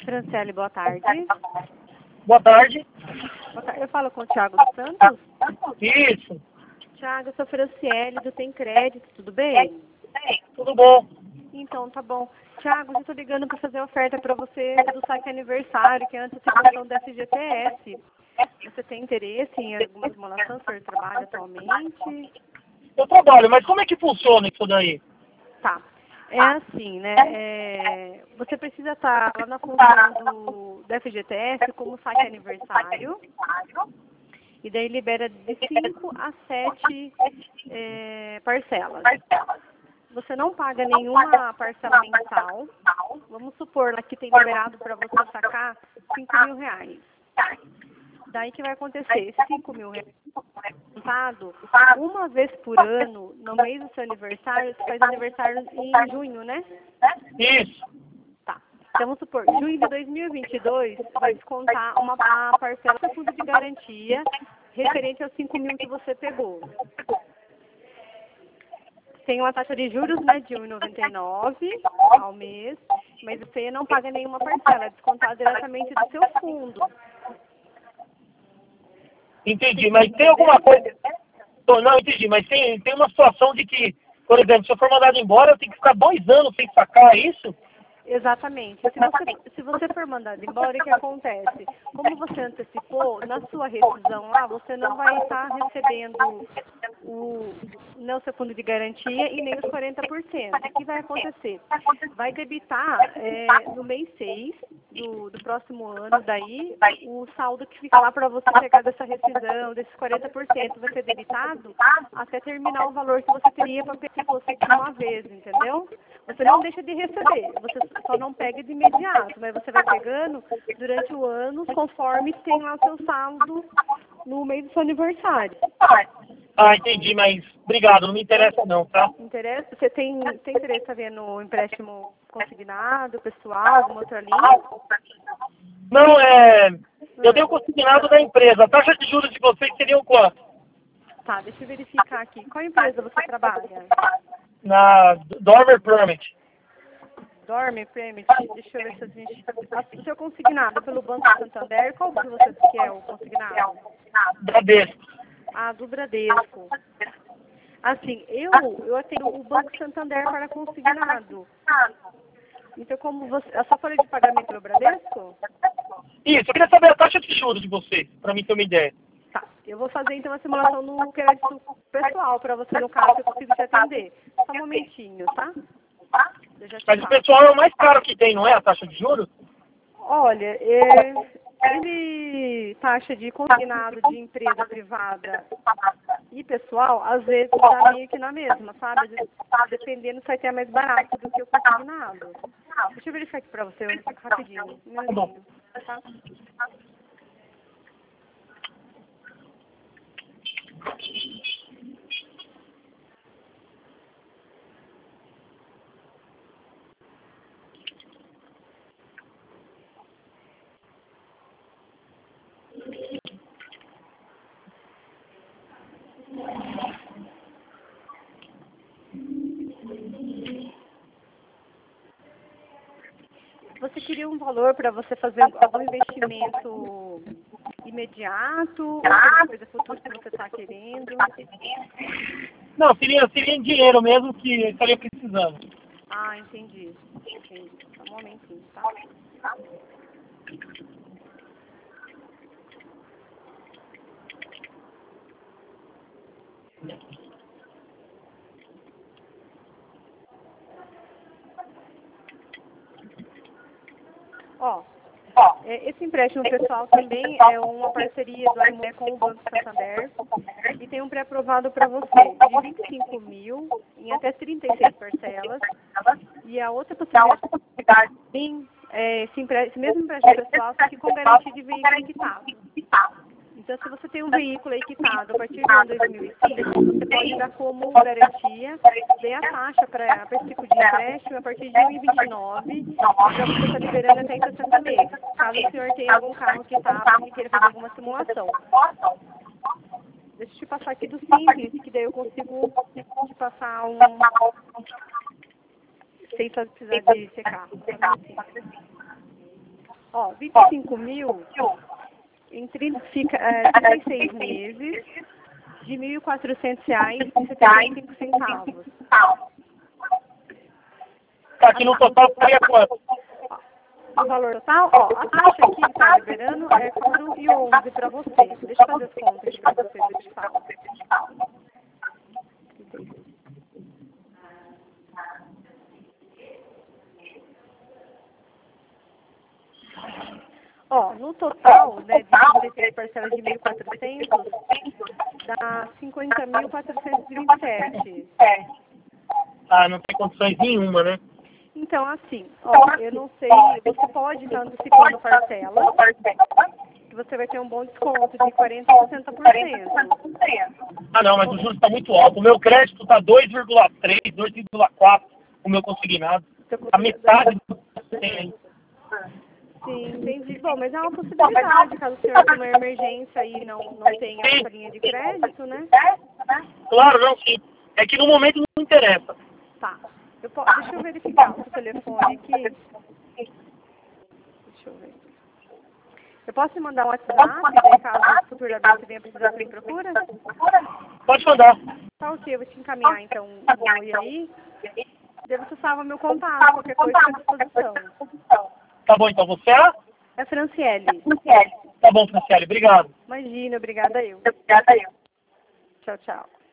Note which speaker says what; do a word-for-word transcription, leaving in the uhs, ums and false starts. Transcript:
Speaker 1: Franciele, boa tarde.
Speaker 2: Boa tarde.
Speaker 1: Boa tarde. Eu falo com o Thiago Santos.
Speaker 2: Isso.
Speaker 1: Thiago, eu sou Franciele do Tem Crédito, tudo bem?
Speaker 2: Tudo bom?
Speaker 1: Então, tá bom. Thiago, eu estou ligando para fazer oferta para você do saque aniversário, que é a antecipação da F G T S. Você tem interesse em alguma simulação? O senhor trabalha atualmente?
Speaker 2: Eu trabalho, mas como é que funciona isso daí?
Speaker 1: Tá. É assim, né? É, você precisa estar lá na função do, da F G T S como saque aniversário. E daí libera de cinco a sete é, parcelas. Você não paga nenhuma parcela mensal. Vamos supor que tem liberado para você sacar cinco mil reais. Daí que vai acontecer? cinco mil reais contado, uma vez por ano, no mês do seu aniversário, você faz aniversário em junho, né?
Speaker 2: Isso.
Speaker 1: Tá. Então, vamos supor, junho de dois mil e vinte e dois, vai descontar uma a parcela do fundo de garantia referente aos cinco mil que você pegou. Tem uma taxa de juros, né, de um vírgula noventa e nove ao mês, mas você não paga nenhuma parcela, é descontado diretamente do seu fundo.
Speaker 2: Entendi, mas tem alguma coisa... Não, não, entendi, mas tem, tem uma situação de que, por exemplo, se eu for mandado embora, eu tenho que ficar dois anos sem sacar, é isso?
Speaker 1: Exatamente. Se você, se você for mandado embora, o que acontece? Como você antecipou, na sua rescisão lá, você não vai estar recebendo o, não o seu fundo de garantia e nem os quarenta por cento. O que vai acontecer? Vai debitar é, no mês seis do, do próximo ano, daí, o saldo que fica lá para você pegar dessa rescisão, desses quarenta por cento, vai ser debitado até terminar o valor que você teria para pegar você de uma vez, entendeu? Você não deixa de receber, você só não pega de imediato, mas você vai pegando durante o ano, conforme tem lá o seu saldo no mês do seu aniversário.
Speaker 2: Ah, entendi, mas obrigado, não me interessa não, tá?
Speaker 1: Interessa? Você tem, tem interesse em ver no empréstimo consignado, pessoal, alguma outra linha?
Speaker 2: Não, é... Eu tenho consignado da empresa. A taxa de juros de vocês seriam quanto?
Speaker 1: Tá, deixa eu verificar aqui. Qual empresa você trabalha?
Speaker 2: Na Dormer Permit.
Speaker 1: Dorme, Premit, deixa eu ver se a gente... O seu consignado pelo Banco Santander, qual que você quer o consignado?
Speaker 2: Bradesco.
Speaker 1: Ah, do Bradesco. Assim, eu, eu atendo o Banco Santander para consignado. Então, como você... A sua folha de pagamento é o Bradesco?
Speaker 2: Isso, eu queria saber a taxa de juros de vocês, para mim ter uma ideia.
Speaker 1: Tá, eu vou fazer então a simulação no crédito pessoal para você, no caso, eu consigo te atender. Só um momentinho, tá? Eu já te
Speaker 2: Mas o
Speaker 1: falo.
Speaker 2: pessoal é o mais caro que tem, não é a taxa de juros?
Speaker 1: Olha, é, ele taxa de consignado de empresa privada e pessoal, às vezes dá meio que na mesma, sabe? Dependendo se vai ter mais barato do que o consignado. Deixa eu verificar aqui pra você rapidinho. Um minutinho, tá? Você queria um valor para você fazer algum investimento imediato ou alguma coisa futura que você está querendo?
Speaker 2: Não, seria, seria em dinheiro mesmo que eu estaria precisando.
Speaker 1: Ah, entendi. Entendi. Só um momentinho, tá? Ó, é, esse empréstimo pessoal também é uma parceria do Aimé com o Banco Santander e tem um pré-aprovado para você de vinte e cinco mil em até trinta e seis parcelas. E a outra possibilidade, sim, é, esse, empre- esse mesmo empréstimo pessoal, só que com garantia de veículo quitado. Então, se você tem um veículo aí quitado a partir do ano dois mil e cinco, você pode dar como garantia daí a taxa para esse tipo de empréstimo a partir de um vírgula vinte e nove para você estar liberando até em sessenta meses, caso o senhor tenha algum carro quitado e queira fazer alguma simulação. Deixa eu te passar aqui do Simples, que daí eu consigo te passar um... sem precisar de secar. Ó, vinte e cinco mil, em trinta, fica é, trinta e seis meses, de mil e quatrocentos reais e setenta e cinco centavos.
Speaker 2: Tá, aqui no total ficaria quanto?
Speaker 1: O valor total, ó, a taxa aqui que está liberando é quatro e onze para você. Deixa eu fazer as contas para você, eu te falo. Ó, no total, né, de trinta e seis parcelas de mil e quatrocentos, dá cinquenta mil quatrocentos e vinte e sete.
Speaker 2: Ah, não tem condições nenhuma, né?
Speaker 1: Então, assim, ó, eu não sei, você pode estar antecipando parcela, que você vai ter um bom desconto de quarenta por cento a sessenta por cento.
Speaker 2: Ah, não, mas o juros está muito alto. O meu crédito está dois vírgula três, dois vírgula quatro, o meu consignado. A metade do que tem aí.
Speaker 1: Sim, entendi. Bom, mas é uma possibilidade, caso o senhor tenha uma emergência e não, não tenha essa linha de crédito, né?
Speaker 2: Claro, não, sim. É que no momento não interessa.
Speaker 1: Tá. Eu po deixa eu verificar o seu telefone aqui. Deixa eu ver. Eu posso te mandar um WhatsApp, daí caso futuramente venha precisar de procura?
Speaker 2: Pode mandar.
Speaker 1: Tá ok, eu vou te encaminhar então um oi aí. Daí você salva meu contato, qualquer coisa à disposição.
Speaker 2: Tá bom, então você é?
Speaker 1: É Franciele.
Speaker 2: Tá bom, Franciele, obrigado.
Speaker 1: Imagina, obrigada eu.
Speaker 2: Obrigada eu.
Speaker 1: Tchau, tchau.